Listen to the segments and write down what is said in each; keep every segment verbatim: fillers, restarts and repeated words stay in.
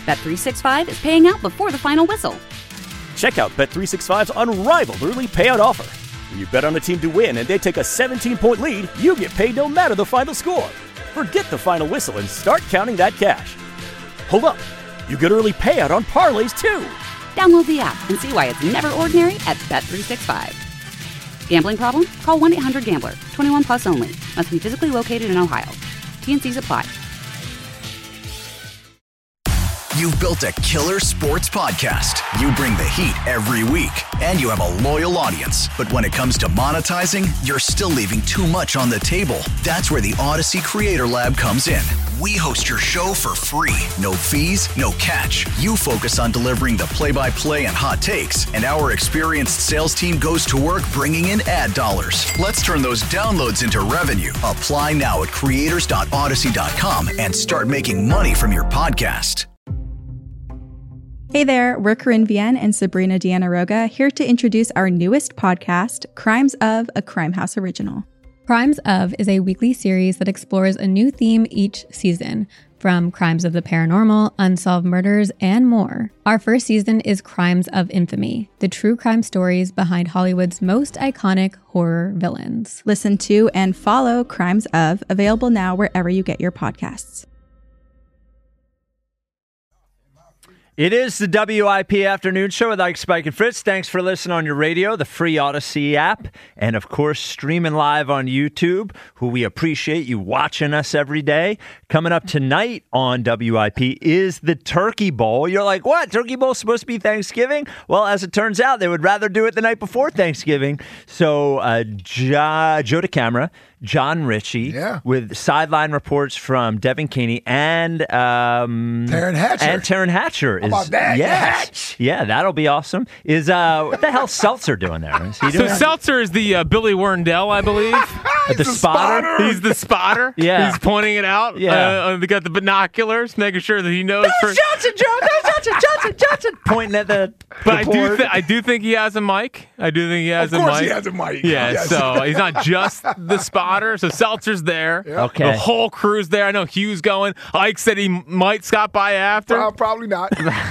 Bet three sixty-five is paying out before the final whistle. Check out Bet three sixty-five's unrivaled early payout offer. When you bet on a team to win and they take a seventeen-point lead, you get paid no matter the final score. Forget the final whistle and start counting that cash. Hold up. You get early payout on parlays, too. Download the app and see why it's never ordinary at Bet three sixty-five. Gambling problem? Call one eight hundred gambler. twenty-one plus only. Must be physically located in Ohio. T N Cs apply. You've built a killer sports podcast. You bring the heat every week, and you have a loyal audience. But when it comes to monetizing, you're still leaving too much on the table. That's where the Odyssey Creator Lab comes in. We host your show for free. No fees, no catch. You focus on delivering the play-by-play and hot takes, and our experienced sales team goes to work bringing in ad dollars. Let's turn those downloads into revenue. Apply now at creators dot odyssey dot com and start making money from your podcast. Hey there, we're Corinne Vienne and Sabrina Diana-Roga here to introduce our newest podcast, Crimes of, a Crime House original. Crimes of is a weekly series that explores a new theme each season, from crimes of the paranormal, unsolved murders, and more. Our first season is Crimes of Infamy, the true crime stories behind Hollywood's most iconic horror villains. Listen to and follow Crimes of, available now wherever you get your podcasts. It is the W I P Afternoon Show with Ike, Spike, and Fritz. Thanks for listening on your radio, the free Odyssey app, and of course, streaming live on YouTube, who we appreciate you watching us every day. Coming up tonight on W I P is the Turkey Bowl. You're like, what? Turkey Bowl supposed to be Thanksgiving? Well, as it turns out, they would rather do it the night before Thanksgiving. So, uh, jo- Joe DeCamara, John Ritchie, yeah. with sideline reports from Devin Caney and um, Taryn Hatcher. And Taryn Hatcher. How about that? Yes. Yeah, that'll be awesome. Is uh, what the hell's Seltzer doing there? Is he doing so Seltzer is the uh, Billy Werndell, I believe. the, the spotter? spotter. He's the spotter. Yeah. He's pointing it out. Yeah. Uh, they got the binoculars, making sure that he knows. No, for... Johnson, Joe. No, Johnson, Johnson, Johnson. Pointing at the. But the I do, th- I do think he has a mic. I do think he has of a mic. Of course, he has a mic. Yeah. Yes. So he's not just the spotter. So Seltzer's there. Yeah. Okay. The whole crew's there. I know Hugh's going. Ike said he might stop by after. Uh, probably not.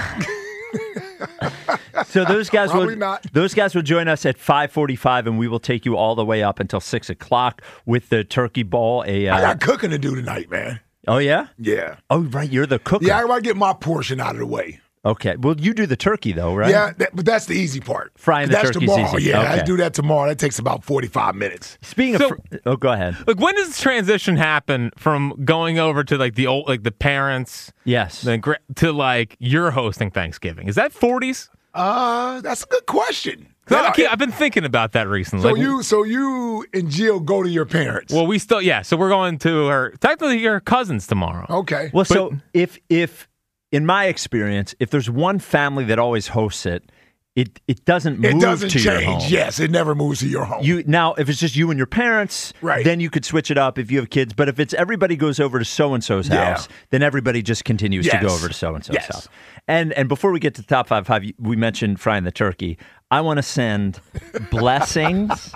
So those guys Probably will not. those guys will join us at five forty-five, and we will take you all the way up until six o'clock with the Turkey Bowl. A uh, I got cooking to do tonight, man. oh yeah, Yeah. oh right, you're the cooker. Yeah, I got to get my portion out of the way. Okay, well you do the turkey though, right? Yeah, that, but that's the easy part. Frying the that's turkey's tomorrow. easy. Yeah, Okay. I do that tomorrow. That takes about forty-five minutes. Speaking So- of, fr- oh go ahead. Like, when does the transition happen from going over to like the old, like the parents, Yes. then gra- to like you're hosting Thanksgiving? Is that forties? Uh, that's a good question. I That- I've been thinking about that recently. so Like, you, so you and Jill go to your parents. well, we still, yeah. So we're going to her, technically your cousins tomorrow. okay. Well, so if if in my experience, if there's one family that always hosts it, it it doesn't move it doesn't to your change. home. Yes, it never moves to your home. You now, if it's just you and your parents, Right. then you could switch it up if you have kids. But if it's everybody goes over to so and so's Yeah. house, then everybody just continues to Yes. go over to so and so's Yes. house. And and before we get to top five five, we mentioned frying the turkey. I want to send blessings,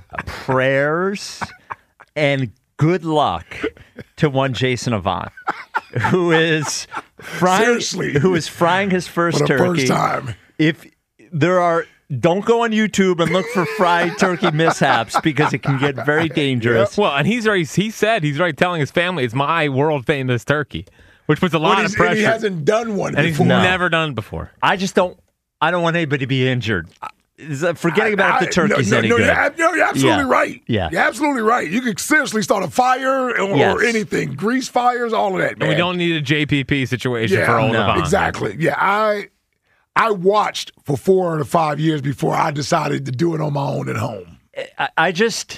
prayers, and good luck to one Jason Avant, who is frying, Seriously. who is frying his first For the turkey. first time. If there are, don't go on YouTube and look for fried turkey mishaps because it can get very dangerous. Well, and he's already, he said, he's already telling his family, it's my world famous turkey, which puts a lot But of he's- pressure. and he hasn't done one and he's before. never done it before. I just don't. I don't want anybody to be injured. Is that- Forgetting about if the I- turkey's no, no, any no, good. You're, ab- no, you're absolutely Yeah. right. Yeah. You're absolutely right. You could seriously start a fire or, Yes. or anything. Grease fires, all of that, man. And we don't need a J P P situation yeah, for old no. Avant. Exactly. Yeah, I I watched for four or five years before I decided to do it on my own at home. I, I just,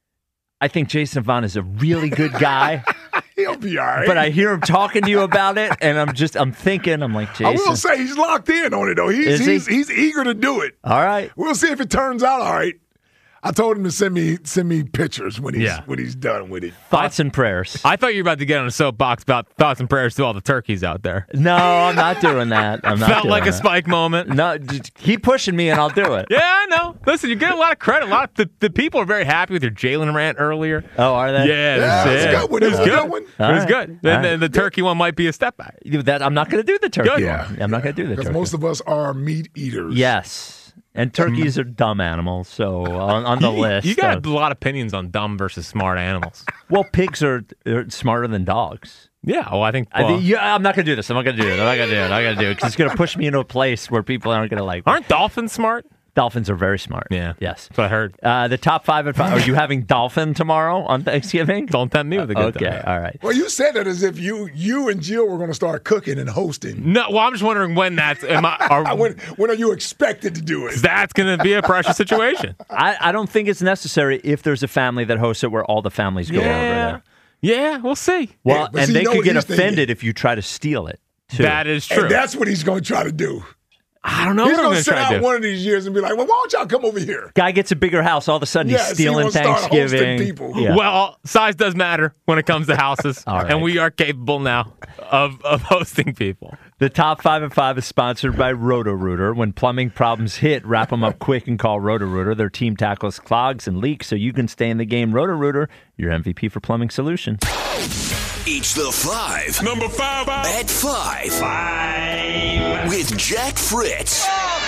I think Jason Avant is a really good guy, He'll be all right. but I hear him talking to you about it, and I'm just, I'm thinking, I'm like, I Jason. will say he's locked in on it though. He's Is he? he's he's eager to do it. All right. We'll see if it turns out all right. I told him to send me send me pictures when he's Yeah. when he's done with it. Thoughts and prayers. I thought you were about to get on a soapbox about thoughts and prayers to all the turkeys out there. No, I'm not doing that. I'm not Felt doing like a that. Spike moment. No, just keep pushing me and I'll do it. Yeah, I know. Listen, you get a lot of credit. A lot of the, the people are very happy with your Jalen rant earlier. Oh, are they? Yeah, Yeah, it was, it's a good one. It was It's a good. good one. It All was right. good. All And right. then the turkey one might be a step back. That I'm not going to do the turkey. Good. Yeah. one. I'm not going to do the Because turkey. most of us are meat eaters. Yes. And turkeys are dumb animals, so on, on the You- list. You got of- a lot of opinions on dumb versus smart animals. well, pigs are, are smarter than dogs. Yeah, well, I think. I well, think- yeah, I'm not going to do this. I'm not going to do it. I'm not going to do it. I'm not going to do it because it's going to push me into a place where people aren't going to like me. aren't dolphins smart? Dolphins are very smart. Yeah. Yes. That's what I heard. Uh, the top five and five. Are you having dolphin tomorrow on Thanksgiving? Don't tempt me with a good Okay. time. All right. Well, you said that as if you you and Jill were going to start cooking and hosting. No, well, I'm just wondering when that's. Am I, are, When when are you expected to do it? that's going to be a pressure situation. I, I don't think it's necessary if there's a family that hosts it where all the families go over Yeah. there. Yeah, we'll see. Well, Yeah, but and see, they you know could what get he's thinking? offended if you try to steal it, too. That is true. And that's what he's going to try to do. I don't know He's what I'm going going to to sit try out to do. one of these years and be like, well, why don't y'all come over here? Guy gets a bigger house. All of a sudden, Yes, he's he stealing wants to start hosting Thanksgiving. people. Yeah. Well, size does matter when it comes to houses, All right. and we are capable now of, of hosting people. The top five and five is sponsored by Roto-Rooter. When plumbing problems hit, wrap them up quick and call Roto-Rooter. Their team tackles clogs and leaks so you can stay in the game. Roto-Rooter, your M V P for plumbing solutions. Each the five. Number five. At five. Five. With Jack Fritz.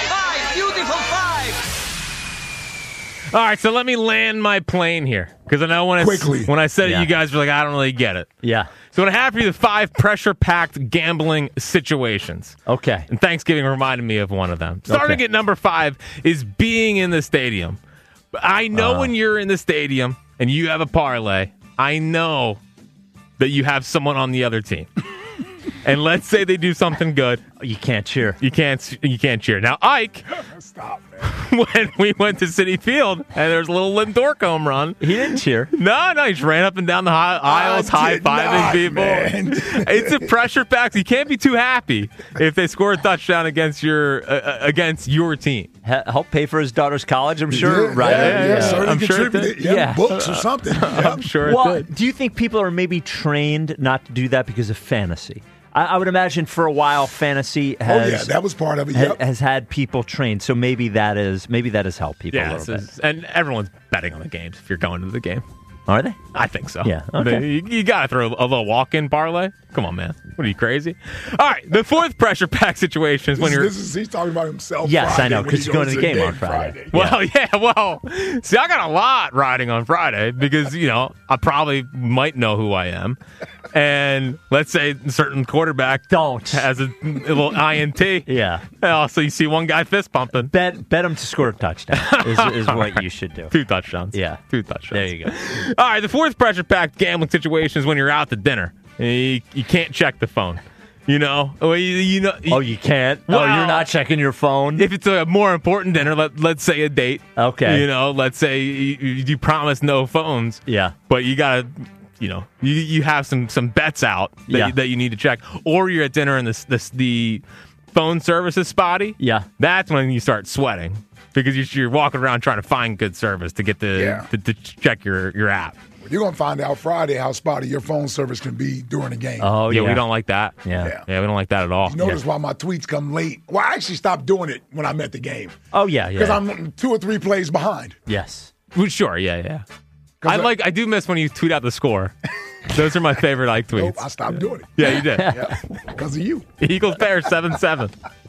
All right, so let me land my plane here because I know when it's, Quickly. when I said Yeah. it, you guys were like, I don't really get it. Yeah. So what I have for you the five pressure-packed gambling situations. Okay. And Thanksgiving reminded me of one of them. Starting Okay. at number five is being in the stadium. I know Uh. when you're in the stadium and you have a parlay, I know that you have someone on the other team. And let's say they do something good. You can't cheer. You can't you can't cheer. Now, Ike, Stop, man. when we went to Citi Field and there was a little Lindork home run. He didn't cheer. No, no, he just ran up and down the hi- aisles, I did high-fiving not, people. man. It's a pressure pack. You can't be too happy if they score a touchdown against your uh, against your team. He- help pay for his daughter's college, I'm sure. Yeah, right? Yeah, yeah, yeah. certainly I'm sure it contributed. did. yeah, Yeah. books or something. Yeah. I'm sure it Well, did. do you think people are maybe trained not to do that because of fantasy? I, I would imagine for a while fantasy Oh, has yeah, that was part of it. ha- Yep. has had people trained, so maybe that is maybe that has helped people a Yeah, little it's- bit. it's- and everyone's betting on the games if you're going to the game. Are they? I think so. Yeah, okay. But You, you got to throw a little walk-in parlay. Come on, man. What are you, crazy? All right, the fourth pressure pack situation is when This, you're... this is, he's talking about himself. Yes, I Friday know, when 'cause he he's going goes to the game the on Friday. Well, yeah. well, see, I got a lot riding on Friday because, you know, I probably might know who I am. And let's say a certain quarterback Don't. has a, a little I N T. Yeah. Oh, so you see one guy fist pumping. Bet bet him to score a touchdown is, is what you should do. Two touchdowns. Yeah. Two touchdowns. There you go. All right, the fourth pressure-packed gambling situation is when you're out to dinner. And you, you can't check the phone. You know? Well, you, you know Oh, you can't? oh, Well, you're not checking your phone? if it's a more important dinner, let, let's say a date. Okay. You know, let's say you, you promise no phones. Yeah. But you got to, you know, you, you have some, some bets out that, Yeah. you, that you need to check. Or you're at dinner and this, this, the phone service is spotty. Yeah. That's when you start sweating because you're, you're walking around trying to find good service to get the Yeah. to, to check your, your app. You're going to find out Friday how spotty your phone service can be during the game. Oh, yeah, yeah. we don't like that. Yeah. Yeah. Yeah, we don't like that at all. you notice why my tweets come late. Well, I actually stopped doing it when I'm at the game Oh, yeah, because yeah. I'm two or three plays behind. Yes. Well, sure, yeah, yeah. 'Cause I I- like. I do miss when you tweet out the score. Those are my favorite like tweets. Nope, I stopped doing it. Yeah, you did. Yeah, because of you. Eagles Bears seven seven.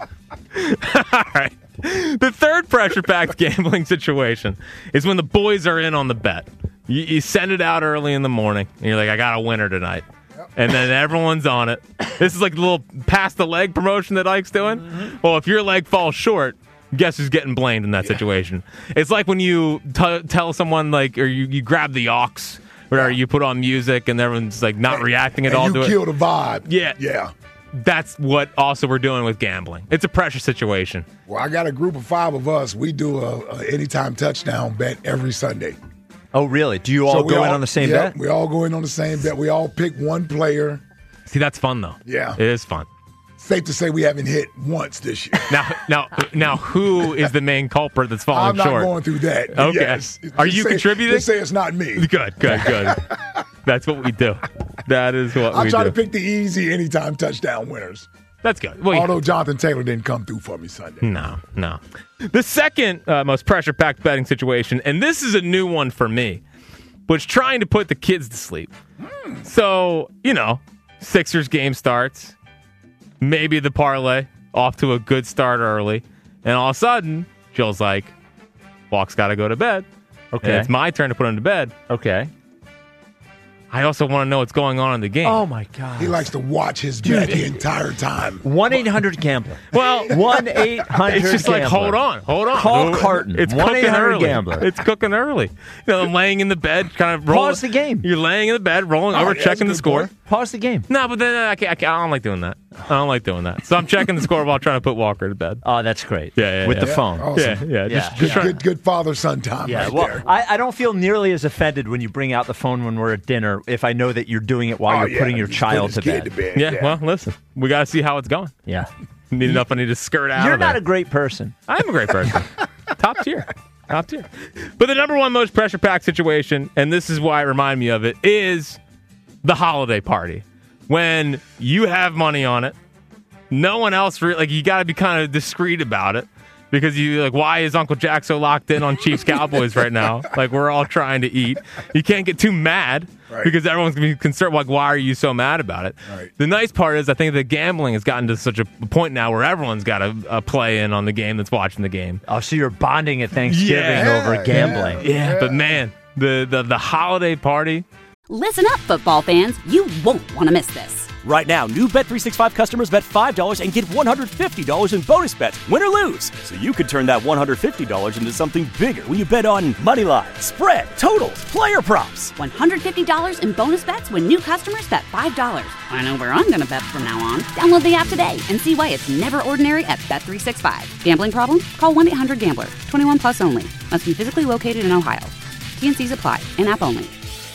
All right. The third pressure packed gambling situation is when the boys are in on the bet. You, you send it out early in the morning, and you're like, I got a winner tonight. And then everyone's on it. This is like the little pass the leg promotion that Ike's doing. Mm-hmm. Well, if your leg falls short, guess who's getting blamed in that situation? It's like when you t- tell someone, like, or you, you grab the aux, where you put on music and everyone's like not reacting at and all you to it. kill the vibe. Yeah. Yeah. That's what also we're doing with gambling. It's a pressure situation. Well, I got a group of five of us. We do a, a anytime touchdown bet every Sunday. Oh, really? Do you all we go in on the same yeah, bet? We all go in on the same bet. We all pick one player. See, that's fun though. Yeah. It is fun. safe to say we haven't hit once this year. Now, now, now, who is the main culprit that's falling I'm not short? going through that. Okay. Yes. Are Just you say, contributing? Just say it's not me. Good, good, good. That's what we do. That is what I'll we try do. to pick the easy anytime touchdown winners. That's good. Well, Although Jonathan Taylor didn't come through for me Sunday. No, no. The second uh, most pressure-packed betting situation, and this is a new one for me, was trying to put the kids to sleep. Mm. So, you know, Sixers game starts, maybe the parlay, off to a good start early, and all of a sudden, Jill's like, Walk's got to go to bed. Okay. And it's my turn to put him to bed. Okay. I also want to know what's going on in the game. Oh, my God. He likes to watch his bet the entire time. one eight hundred gambler. Well, one eight hundred It's just like, hold on, hold on. Call Carton. It's one eight cooking hundred early. gambler. It's cooking early. You know, I'm laying in the bed, kind of rolling. Pause the game. You're laying in the bed, rolling Oh, over, yeah, checking the that's a score. good point. Pause the game. No, but then I, can't, I, can't, I don't like doing that. I don't like doing that. So I'm checking the score while trying to put Walker to bed. Oh, that's great. Yeah, yeah, With yeah. the phone. Awesome. Yeah, yeah. Yeah. Just, just Good, trying. good, good father-son time Yeah, right well, there. I, I don't feel nearly as offended when you bring out the phone when we're at dinner if I know that you're doing it while Oh, you're yeah, putting your just child put to his bed. kid to bed. Yeah, well, listen. We got to see how it's going. Yeah. Need enough I need to skirt out You're of there. not a great person. I'm a great person. Top tier. Top tier. But the number one most pressure packed situation, and this is why it reminded me of it, is the holiday party. When you have money on it, no one else really, like, you got to be kind of discreet about it because you, like, why is Uncle Jack so locked in on Chiefs Cowboys right now? Like, we're all trying to eat. You can't get too mad Right. because everyone's going to be concerned, like, why are you so mad about it? Right. The nice part is I think that gambling has gotten to such a point now where everyone's got a, a play in on the game that's watching the game. Oh, so you're bonding at Thanksgiving Yeah, over gambling. Yeah, but man, the, the, the holiday party. Listen up, football fans. You won't want to miss this. Right now, new Bet three sixty-five customers bet five dollars and get one hundred fifty dollars in bonus bets, win or lose. So you could turn that one hundred fifty dollars into something bigger when you bet on money line, spread, totals, player props. one hundred fifty dollars in bonus bets when new customers bet five dollars. I know where I'm going to bet from now on. Download the app today and see why it's never ordinary at Bet three sixty-five. Gambling problem? Call one eight hundred gambler. twenty-one plus only. Must be physically located in Ohio. T N Cs apply. In-app only.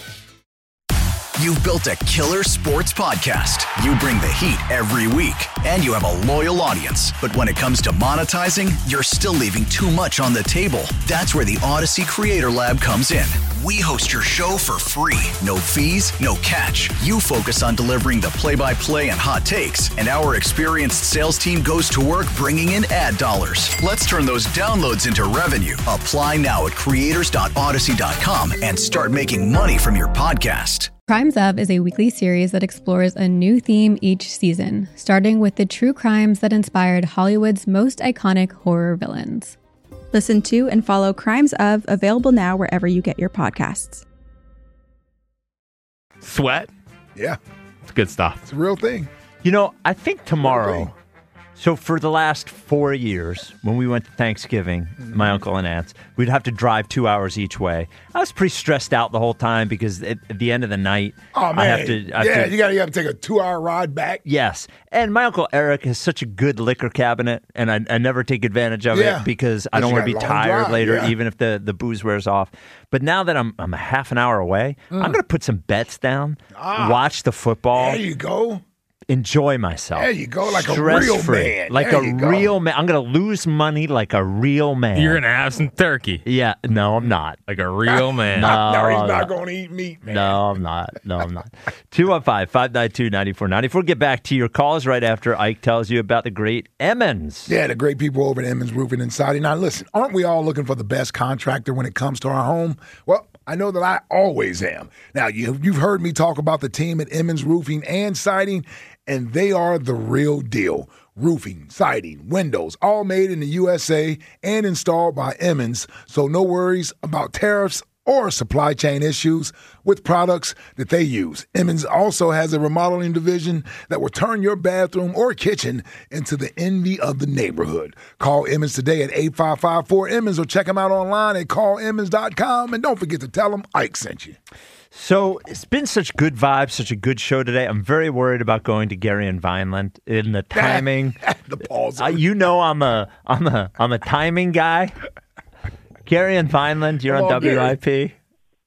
You've built a killer sports podcast. You bring the heat every week, and you have a loyal audience. But when it comes to monetizing, you're still leaving too much on the table. That's where the Odyssey Creator Lab comes in. We host your show for free. No fees, no catch. You focus on delivering the play-by-play and hot takes, and our experienced sales team goes to work bringing in ad dollars. Let's turn those downloads into revenue. Apply now at creators dot odyssey dot com and start making money from your podcast. Crimes Of is a weekly series that explores a new theme each season, starting with the true crimes that inspired Hollywood's most iconic horror villains. Listen to and follow Crimes Of, available now wherever you get your podcasts. Sweat. Yeah, It's good stuff. it's a real thing. You know, I think Okay. tomorrow. So for the last four years, when we went to Thanksgiving, Mm-hmm. my uncle and aunts, we'd have to drive two hours each way. I was pretty stressed out the whole time because at, at the end of the night, Oh, man. I have to. I have yeah, to- you got you got to take a two-hour ride back. Yes. And my Uncle Eric has such a good liquor cabinet, and I, I never take advantage of Yeah. it because I Because don't you want to be got a long tired drive, later, yeah. even if the, the booze wears off. But now that I'm, I'm a half an hour away, I'm going to put some bets down, Ah. watch the football, There you go. enjoy myself. There you go, like a Stress-free. real man. Like There a you go. real man. I'm going to lose money like a real man. You're going to have some turkey Yeah. No, I'm not. like a real man. No. No, he's no. not going to eat meat, man. No, I'm not. No, I'm not. two one five, five nine two, nine four nine four. Get back to your calls right after Ike tells you about the great Emmons. Yeah, the great people over at Emmons Roofing and Siding. Now, listen, aren't we all looking for the best contractor when it comes to our home? Well, I know that I always am. Now, you, you've heard me talk about the team at Emmons Roofing and Siding, and they are the real deal. Roofing, siding, windows, all made in the U S A and installed by Emmons, so no worries about tariffs or supply chain issues with products that they use. Emmons also has a remodeling division that will turn your bathroom or kitchen into the envy of the neighborhood. Call Emmons today at eight five five four Emmons or check them out online at call emmons dot com. And don't forget to tell them Ike sent you. So it's been such good vibes, such a good show today. I'm very worried about going to Gary and Vineland in the timing. the pause. uh, you know, I'm a, I'm a, I'm a timing guy. Gary and Vineland, you're Come on on, W I P.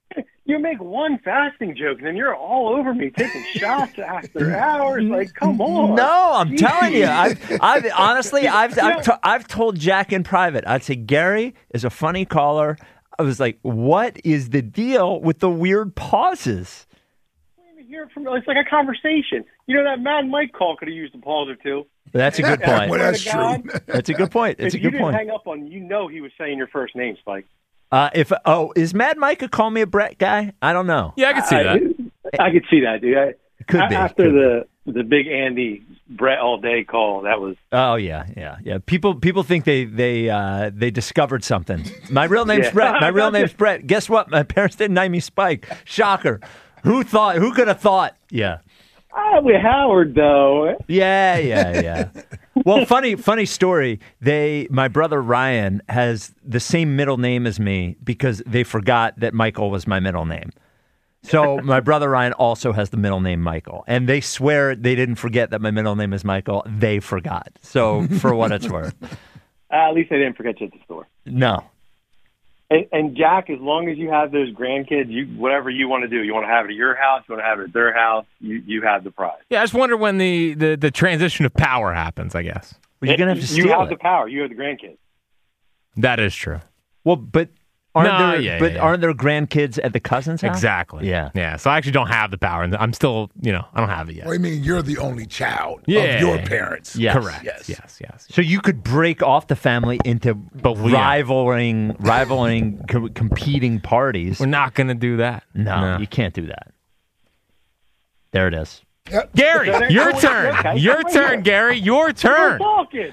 you make one fasting joke, and then you're all over me taking shots after hours. Like, come on. No, I'm Jeez. telling you. I've, I've honestly, I've, I've, to, I've told Jack in private. I'd say Gary is a funny caller. I was like, what is the deal with the weird pauses? Hear it from, it's like a conversation. You know, that Mad Mike call could have used a pause or two. That's a good point. Well, that's true. That's a good point. It's if a good you point. didn't hang up on, you know he was saying your first name, Spike. Uh, if oh, is Mad Mike a call me a Brett guy? I don't know. Yeah, I could see I, that. I could see that, dude. I, Could be. After Could the the big Andy Brett all day call, that was. Oh yeah, yeah, yeah. People people think they they uh, they discovered something. My real name's Yeah. Brett. My real name's Brett. Guess what? My parents didn't name me Spike. Shocker. Who thought? Who could have thought? Yeah. Probably Howard, though. Yeah, yeah, yeah. Well, funny, funny story. They, my brother Ryan has the same middle name as me because they forgot that Michael was my middle name. So my brother Ryan also has the middle name Michael, and they swear they didn't forget that my middle name is Michael. They forgot. So for what it's worth, Uh, at least they didn't forget you at the store. no. And, and Jack, as long as you have those grandkids, you whatever you want to do, you want to have it at your house, you want to have it at their house, you you have the prize. Yeah, I just wonder when the, the, the transition of power happens, I guess. Well, you're gonna have to steal You have it. the power. You have the grandkids. That is true. Well, but aren't No, there? yeah, but yeah, yeah. aren't there grandkids at the cousin's house? Exactly. Yeah. Yeah. So I actually don't have the power, and I'm still, you know, I don't have it yet. Well, I mean, you're the only child Yeah. of your parents. Yes. Correct. Yes. Yes. Yes. So you could break off the family into we- rivaling, rivaling, co- competing parties. We're not going to do that. No, you can't do that. There it is. Yep. Gary, So your then- turn. okay, Your I'm right turn, here. Gary. Your We're turn. talking.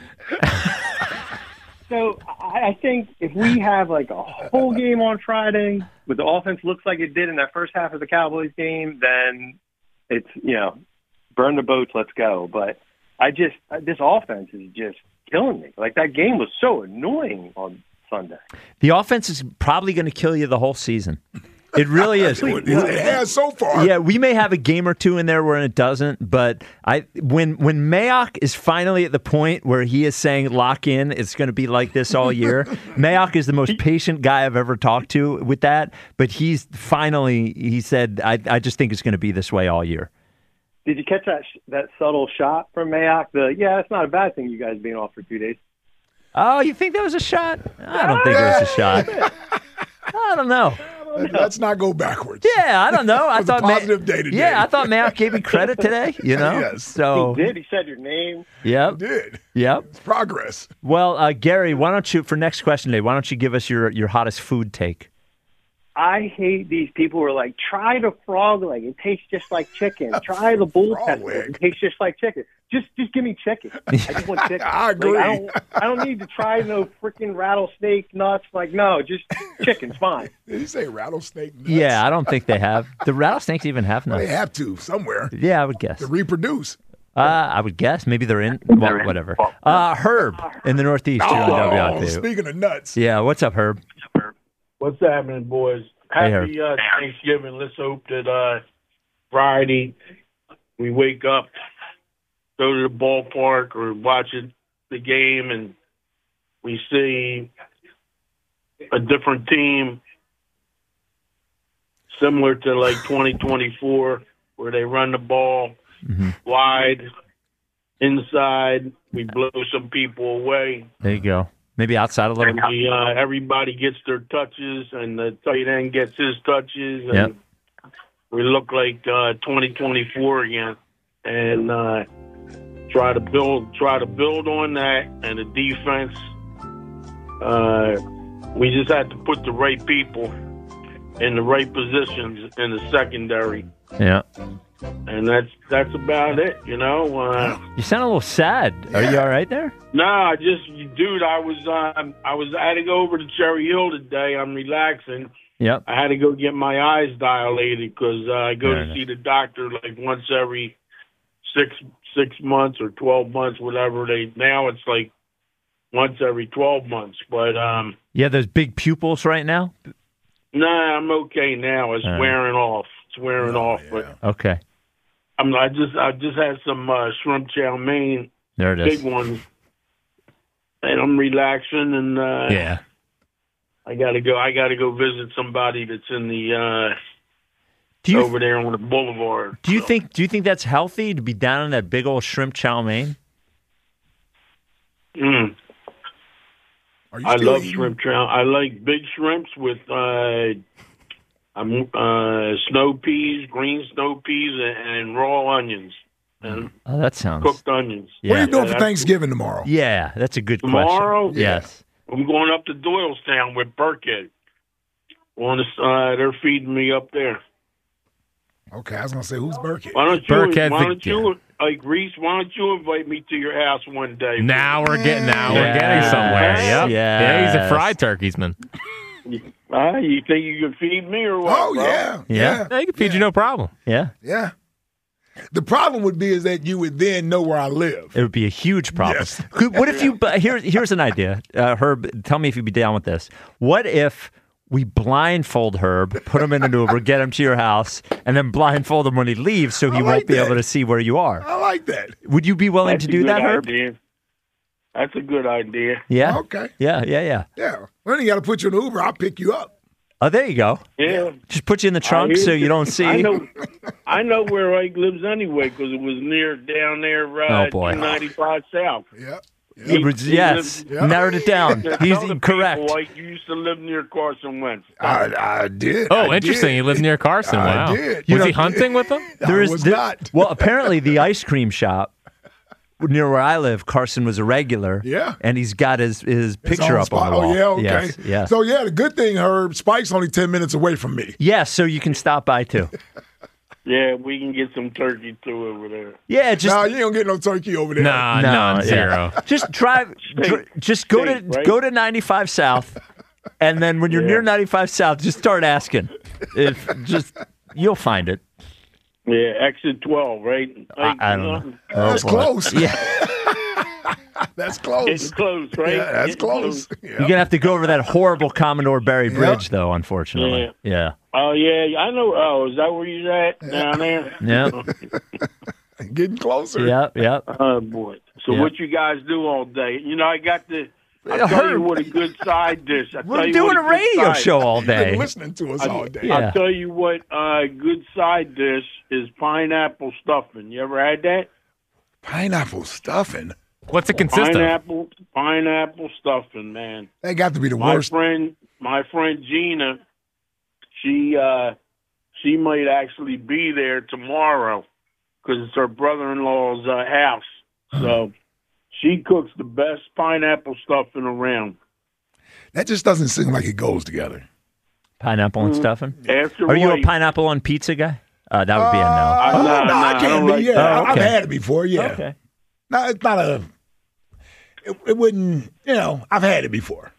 So I, I think if we have like a whole game on Friday, with the offense looks like it did in that first half of the Cowboys game, then it's, you know, burn the boats, let's go. But I just this offense is just killing me. Like, that game was so annoying on Sunday. The offense is probably going to kill you the whole season. It really is. It has so far. Yeah, we may have a game or two in there where it doesn't, but I when when Mayock is finally at the point where he is saying lock in, it's going to be like this all year. Mayock is the most patient guy I've ever talked to with that, but he's finally he said I I just think it's going to be this way all year. Did you catch that sh- that subtle shot from Mayock? The yeah, it's not a bad thing you guys being off for two days. Oh, you think that was a shot? I don't think it was a shot. I don't know. Let's not go backwards. Yeah, I don't know. I It was a thought Ma- positive day today. Yeah, I thought Mayock gave me credit today. You know, Yes. so He did. He said your name. Yep, Did. yep. It's progress. Well, uh, Gary, why don't you for next question today? Why don't you give us your your hottest food take? I hate these people who are like, try the frog leg. It tastes just like chicken. Try the bull Frog testicle. leg? It tastes just like chicken. Just just give me chicken. I just want chicken. I Like, agree. I, don't, I don't need to try no freaking rattlesnake nuts. Like, no, just chicken's fine. Did he say rattlesnake nuts? Yeah, I don't think they have. The rattlesnakes even have Well, nuts. they have to somewhere Yeah, I would guess. to reproduce. Uh, I would guess. Maybe they're in. Well, whatever. Uh, Herb in the Northeast here on W I Oh, P. speaking of nuts. Yeah, what's up, Herb? What's happening, boys? Hey, Happy uh, Thanksgiving. Let's hope that uh, Friday we wake up, go to the ballpark or watching the game, and we see a different team similar to like twenty twenty-four, where they run the ball Mm-hmm. wide, inside. We blow some people away. There you go. Maybe outside a little. And we, uh, everybody gets their touches, and the tight end gets his touches, and Yep. we look like uh, twenty twenty-four again. And uh, try to build, try to build on that. And the defense, uh, we just had to put the right people in the right positions in the secondary, Yeah. and that's that's about it. You know. Uh, You sound a little sad. Are you all right there? No, I just, dude, I was, um, I was, I had to go over to Cherry Hill today. I'm relaxing. Yep. I had to go get my eyes dilated because uh, I go Fair to enough. see the doctor like once every six six months or twelve months, whatever. They now it's like once every twelve months. But um, Yeah, those big pupils right now. nah, I'm okay now. It's All right. wearing off. It's wearing off. But Okay. I'm, I just, I just had some uh, shrimp chow mein, There it is. big ones, and I'm relaxing and. Uh, Yeah. I gotta go. I gotta go visit somebody that's in the uh, Do you, over there on the boulevard. do you So, think do you think that's healthy to be down in that big old shrimp chow mein? Mm, Are you I still love eating? shrimp trout. I like big shrimps with uh, um, uh, snow peas, green snow peas, and, and raw onions and Oh, that sounds cooked onions. Yeah. What are you doing Yeah, for that's- Thanksgiving tomorrow? Yeah, that's a good Tomorrow? question. Yes. I'm going up to Doylestown with Burkhead. On the, uh, they're feeding me up there. Okay, I was gonna say who's Burkett? Why don't you? Burkhead's why the- don't you, like Reese? Why don't you invite me to your house one day? Now we're getting now we're Yes. getting somewhere. Yep. Yes. Yeah, he's a fried turkeysman. Uh, you think you can feed me or what? Oh bro? yeah, Yeah. Yeah, he can feed you no problem. Yeah. yeah. The problem would be is that you would then know where I live. It would be a huge problem. Yes. Could- What if you? but Here, here's an idea, uh, Herb. Tell me if you'd be down with this. What if we blindfold Herb, put him in an Uber, get him to your house, and then blindfold him when he leaves, so he I won't like be that. able to see where you are? I like that. Would you be willing That's to a do good that, Herb? idea. That's a good idea. Yeah. Okay. Yeah. Yeah. Yeah. Yeah. Well, then you got to put you in an Uber. I'll pick you up. Oh, there you go. Yeah. Just put you in the trunk I hear so you that- don't see. I know. I know where Ike lives anyway because it was near down there. Uh, Oh, boy. two ninety-five South. Yeah. He was- He yes, lives- Yeah. narrowed it down. Tell He's the correct. people, Like you used to live near Carson Wentz. I, I did. Oh, I interesting. did. He lived near Carson. I Wow. did. Was You he know- hunting with them? I was there- not. Well, apparently the ice cream shop near where I live, Carson was a regular. Yeah. And he's got his, his His picture own up spot. on the wall. Oh, yeah, okay. Yes, yes. So, yeah, the good thing, Herb, Spike's only ten minutes away from me. yeah, so you can stop by too. Yeah, we can get some turkey too over there. Yeah, just No, you don't get no turkey over there. Nah, No, non yeah. zero. just drive dr- just go to State, right? go to ninety-five South, and then when you're Yeah. near ninety-five South, just start asking. If just you'll find it. Yeah, exit twelve, right? I, Like, I don't you know. Oh, That's boy. close. Yeah, That's Getting close. close, right? Yeah, that's Getting close. you're gonna have to go over that horrible Commodore Barry Bridge, though. Unfortunately, Yeah. yeah. Oh yeah, I know. Oh, is that where you're at down there? Yeah. Getting closer. Yeah, yeah. Oh boy. So Yeah. what you guys do all day? You know, I got the. I Uh, tell you Herb, what a good side dish. I tell We're you doing what a good radio side- show all You've been day. listening to us all day. Yeah. I'll tell you what a good side dish is pineapple stuffing. You ever had that? Pineapple stuffing. What's it consist of? Pineapple, pineapple stuffing, man. That got to be the My worst. friend, my friend Gina, she uh, she might actually be there tomorrow because it's her brother-in-law's uh, house. So she cooks the best pineapple stuffing around. That just doesn't seem like it goes together. Pineapple and stuffing. After Are you a wait, pineapple on pizza guy? Uh, that would be a no. Uh, Oh, no, no, no, I I can't don't be. like Yeah, that. I've Okay. had it before. Yeah. Okay. No, it's not a. It, it wouldn't. You know, I've had it before.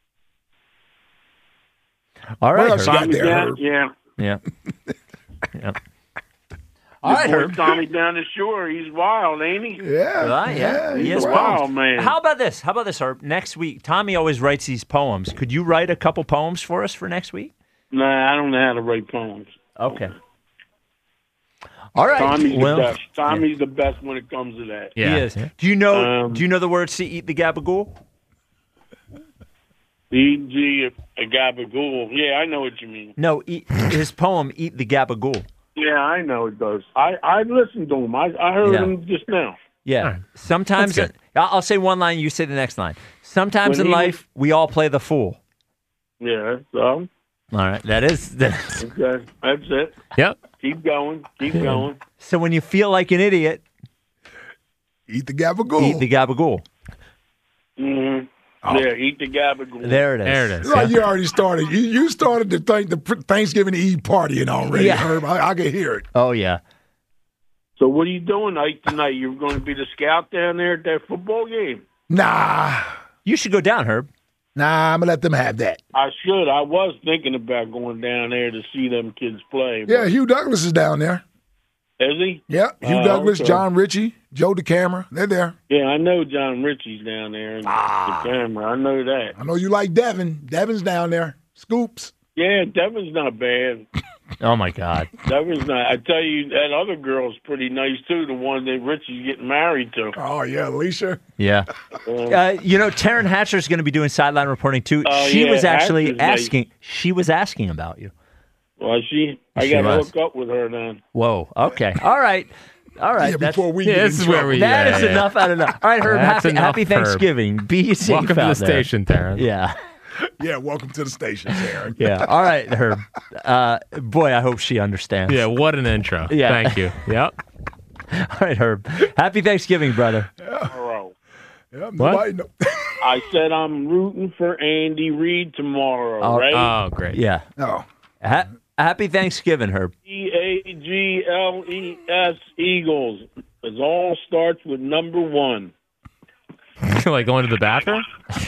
All right. What else you Herb. got there, yeah, Herb? yeah. Yeah. yeah. All All right, boy Herb. Tommy down the shore, he's wild, ain't he? Yeah. Ah, yeah. He's He is a poems. wild man. How about this? How about this, Herb? Next week, Tommy always writes these poems. Could you write a couple poems for us for next week? Nah, I don't know how to write poems. Okay. All right. Tommy's well, the best. Tommy's the best when it comes to that. Yeah. he is. Do you know? Um, do you know the words to eat the gabagool? E G a gabagool. Yeah, I know what you mean. No, eat, his poem "Eat the Gabagool." Yeah, I know it does. I, I listened to him. I, I heard Yeah. him just now. Yeah. right. Sometimes That's good. I'll I'll say one line. You say the next line. Sometimes When in he life, we all play the fool. Yeah, so All right. That is. That's, okay, that's it. Yep. Keep going. Keep going. so when you feel like an idiot, Eat the gabagool. eat the gabagool. Mm-hmm. Oh. Yeah, eat the gabagool. There it is. There it is. It's like you already started. You, you started the, th- the pr- Thanksgiving Eve partying already, Yeah. Herb. I, I can hear it. Oh yeah. So what are you doing Ike tonight? You're going to be the scout down there at that football game? Nah. You should go down, Herb. Nah, I'm going to let them have that. I should. I was thinking about going down there to see them kids play. Yeah, Hugh Douglas is down there. Is he? Yeah, Hugh Oh, Douglas, okay. John Ritchie, Joe DeCamera. They're there. Yeah, I know John Ritchie's down there in Ah. the camera. I know that. I know you like Devin. Devin's down there. Scoops. Yeah, Devin's not bad. Oh my God. Devin's not. I tell you, that other girl's pretty nice too. The one that Richie's getting married to. Oh, yeah, Alicia. Yeah. Um, Uh, you know, Taryn Hatcher's going to be doing sideline reporting too. Oh, she yeah, was actually Hatcher's nice. asking. She was asking about you. Well, she, I She got to was. hook up with her then. Whoa. Okay. All right. All right. Yeah, That's, before we Yeah, get this in is where trouble. we- that yeah, is yeah. enough out of enough. All right, Herb. That's Happy, enough, happy Herb. Thanksgiving. Be safe Welcome to out the there. station, Taryn. Yeah. Yeah, welcome to the station, Aaron. Yeah. All right, Herb. Uh, boy, I hope she understands. Yeah, what an intro. Yeah. Thank you. Yep. All right, Herb. Happy Thanksgiving, brother. Tomorrow. Yeah, nobody know. I said I'm rooting for Andy Reid tomorrow, Oh, right? Oh, great. Yeah. No. Ha- happy Thanksgiving, Herb. E A G L E S, Eagles. It all starts with number one. Like going to the bathroom?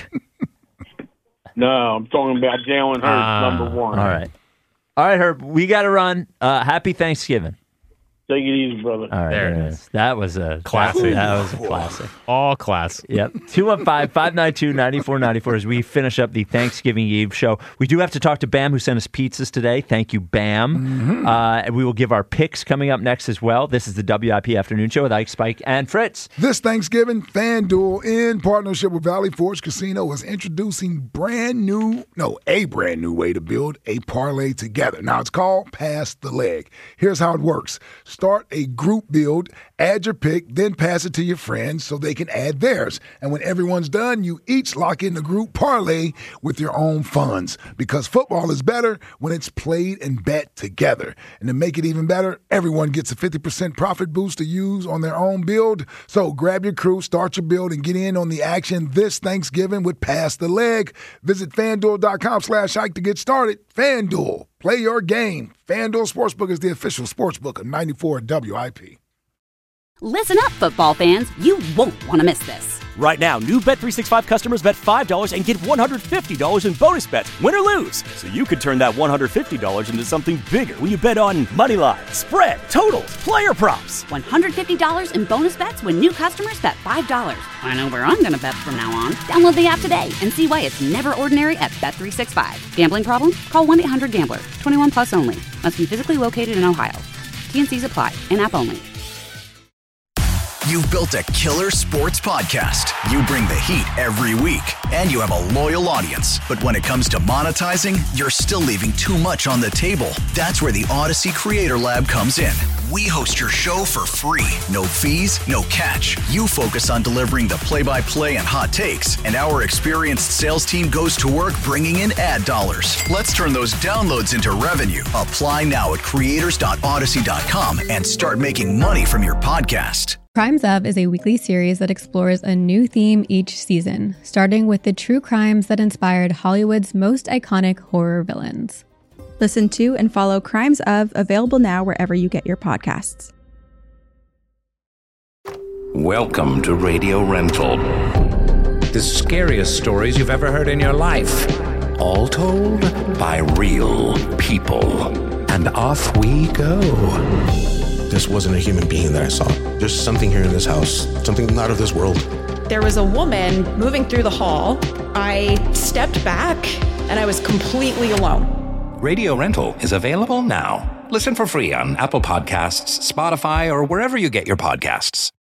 No, I'm talking about Jalen Hurts, Ah, number one. All right. All right, Herb. We got to run. Uh, happy Thanksgiving. Take it easy, brother. All right. There it it is. is. That was a Classic. That was a classic. All class. Yep. two one five, five nine two, nine four nine four as we finish up the Thanksgiving Eve show. We do have to talk to Bam, who sent us pizzas today. Thank you, Bam. Mm-hmm. Uh, and we will give our picks coming up next as well. This is the W I P Afternoon Show with Ike, Spike, and Fritz. This Thanksgiving, FanDuel, in partnership with Valley Forge Casino, is introducing brand new, no, a brand new way to build a parlay together. Now, it's called Pass the Leg. Here's how it works. Start a group build, add your pick, then pass it to your friends so they can add theirs. And when everyone's done, you each lock in the group parlay with your own funds. Because football is better when it's played and bet together. And to make it even better, everyone gets a fifty percent profit boost to use on their own build. So grab your crew, start your build, and get in on the action this Thanksgiving with Pass the Leg. Visit FanDuel.com slash Ike to get started. FanDuel. Play your game. FanDuel Sportsbook is the official sportsbook of ninety-four W I P. Listen up, football fans. You won't want to miss this. Right now, new Bet three sixty-five customers bet five dollars and get one hundred fifty dollars in bonus bets, win or lose. So you could turn that one hundred fifty dollars into something bigger when you bet on money line, spread, totals, player props. one hundred fifty dollars in bonus bets when new customers bet five dollars. I know where I'm going to bet from now on. Download the app today and see why it's never ordinary at Bet three sixty-five. Gambling problem? Call one eight hundred gambler. twenty-one plus only. Must be physically located in Ohio. T and C's apply. In-app only. You've built a killer sports podcast. You bring the heat every week, and you have a loyal audience. But when it comes to monetizing, you're still leaving too much on the table. That's where the Odyssey Creator Lab comes in. We host your show for free. No fees, no catch. You focus on delivering the play-by-play and hot takes, and our experienced sales team goes to work bringing in ad dollars. Let's turn those downloads into revenue. Apply now at creators dot odyssey dot com and start making money from your podcast. Crimes Of is a weekly series that explores a new theme each season, starting with the true crimes that inspired Hollywood's most iconic horror villains. Listen to and follow Crimes Of, available now wherever you get your podcasts. Welcome to Radio Rental. The scariest stories you've ever heard in your life. All told by real people. And off we go. This wasn't a human being that I saw. There's something here in this house, something not of this world. There was a woman moving through the hall. I stepped back and I was completely alone. Radio Rental is available now. Listen for free on Apple Podcasts, Spotify, or wherever you get your podcasts.